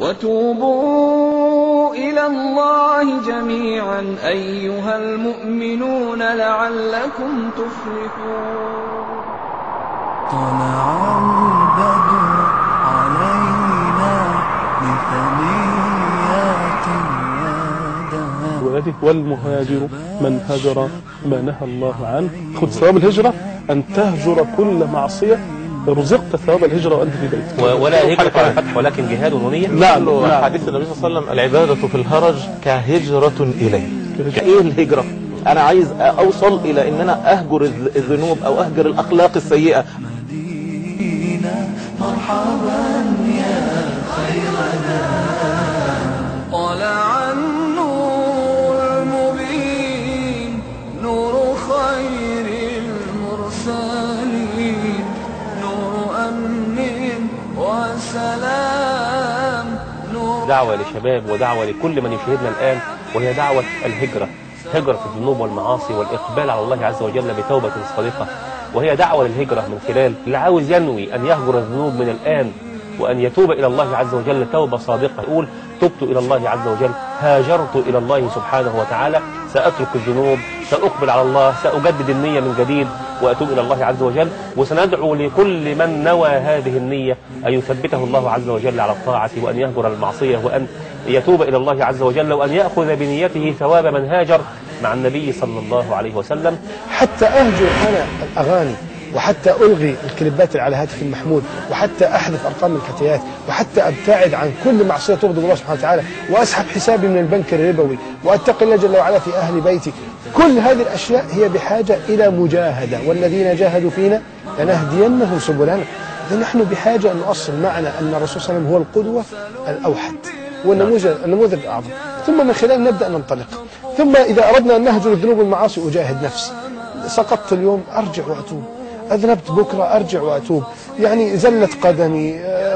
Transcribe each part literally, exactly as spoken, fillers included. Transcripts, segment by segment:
وتوبوا إلى الله جميعا أيها المؤمنون لعلكم تفلحون. طلع البدر علينا من ثنيات الوداع. والمهاجر من هجر ما نهى الله عنه. خذ ثواب الهجرة أن تهجر كل معصية، رزقت ثواب الهجرة وأنت في بيتك. ولا هجرة على فتح ولكن جهاد ونية. نعم. نعم. حديث النبي صلى الله عليه وسلم العبادة في الهرج كهجرة إليه. كإيه الهجرة؟ أنا عايز أوصل إلى إن أنا أهجر الذنوب أو أهجر الأخلاق السيئة. مرحبا يا خيرنا. طلع النور المبين نور خير المرسلين نور أمن وسلام نور. دعوة لشباب ودعوة لكل من يشاهدنا الآن، وهي دعوة الهجرة، هجرة الذنوب والمعاصي والإقبال على الله عز وجل بتوبة صادقة. وهي دعوة للهجرة من خلال اللي عاوز ينوي أن يهجر الذنوب من الآن وأن يتوب إلى الله عز وجل توبة صادقة، يقول تبت إلى الله عز وجل، هاجرت إلى الله سبحانه وتعالى، سأترك الذنوب، سأقبل على الله، سأجدد النية من جديد وأتوب إلى الله عز وجل. وسندعو لكل من نوى هذه النية أن يثبته الله عز وجل على الطاعة وأن يهجر المعصية وأن يتوب إلى الله عز وجل وأن يأخذ بنيته ثواب من هاجر مع النبي صلى الله عليه وسلم. حتى أهجر أنا الأغاني، وحتى ألغي الكليبات اللي على هاتف المحمول، وحتى أحذف أرقام الفتيات، وحتى أبتعد عن كل معصية تغضب الله سبحانه وتعالى، وأسحب حسابي من البنك الربوي، وأتقي الله جل وعلا في أهل بيتي. كل هذه الأشياء هي بحاجة إلى مجاهدة، والذين جاهدوا فينا لنهدينهم سبلنا. نحن بحاجة أن نؤصل معنا أن الرسول صلى الله عليه وسلم هو القدوة الأوحد والنموذج النموذج الأعظم، ثم من خلال نبدأ ننطلق. ثم إذا أردنا أن نهجر الذنوب والمعاصي أجاهد نفسي. سقطت اليوم أرجع وأتوب، أذنبت بكرة أرجع وأتوب، يعني زلت قدمي،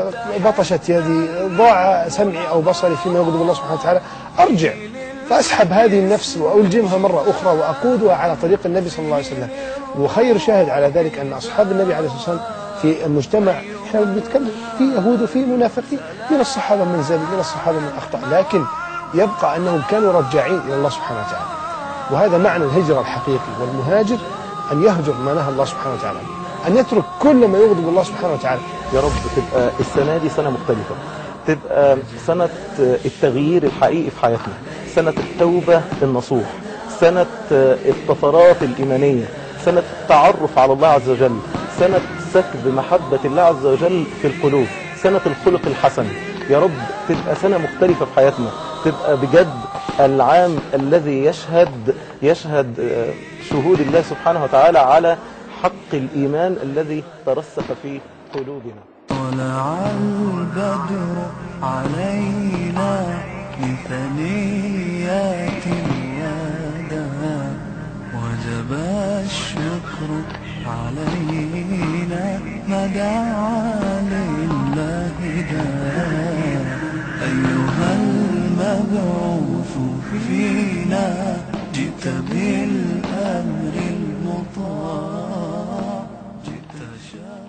بطشت يدي، ضاع سمعي أو بصري فيما يغضب الله سبحانه وتعالى، أرجع فأسحب هذه النفس وألجمها مرة أخرى وأقودها على طريق النبي صلى الله عليه وسلم. وخير شاهد على ذلك أن أصحاب النبي عليه الصلاة والسلام في المجتمع، احنا بنتكلم في يهود وفي منافقين، من الصحابة من زل، من الصحابة من أخطأ، لكن يبقى أنهم كانوا رجاعين إلى الله سبحانه وتعالى. وهذا معنى الهجرة الحقيقي. والمهاجر أن يهجر ما نهى الله سبحانه وتعالى، أن يترك كل ما يغضب الله سبحانه وتعالى. يا رب تبقى السنة دي سنة مختلفة، تبقى سنة التغيير الحقيقي في حياتنا، سنة التوبة النصوح، سنة الطفرات الإيمانية، سنة التعرف على الله عز وجل، سنة سكب محبة الله عز وجل في القلوب، سنة الخلق الحسن. يا رب تبقى سنة مختلفة في حياتنا، تبقى بجد العام الذي يشهد يشهد شهود الله سبحانه وتعالى على حق الإيمان الذي ترسخ في قلوبنا. طلع البدر علينا من ثنيات الوداع وجب الشكر علينا ما دعا لله داع. أيها المبعوث فينا جئت بالأمر المطاع، جئت شاهد